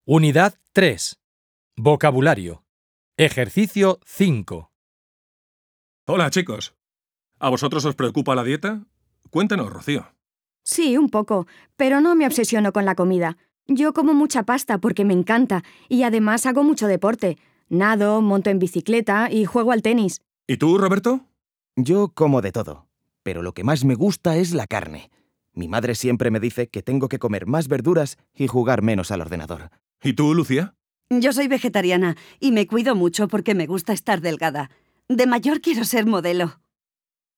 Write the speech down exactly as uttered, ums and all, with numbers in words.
Unidad tres. Vocabulario. Ejercicio cinco. Hola, chicos. ¿A vosotros os preocupa la dieta? Cuéntanos, Rocío. Sí, un poco, pero no me obsesiono con la comida. Yo como mucha pasta porque me encanta y además hago mucho deporte. Nado, monto en bicicleta y juego al tenis. ¿Y tú, Roberto? Yo como de todo, pero lo que más me gusta es la carne. Mi madre siempre me dice que tengo que comer más verduras y jugar menos al ordenador. ¿Y tú, Lucía? Yo soy vegetariana y me cuido mucho porque me gusta estar delgada. De mayor quiero ser modelo.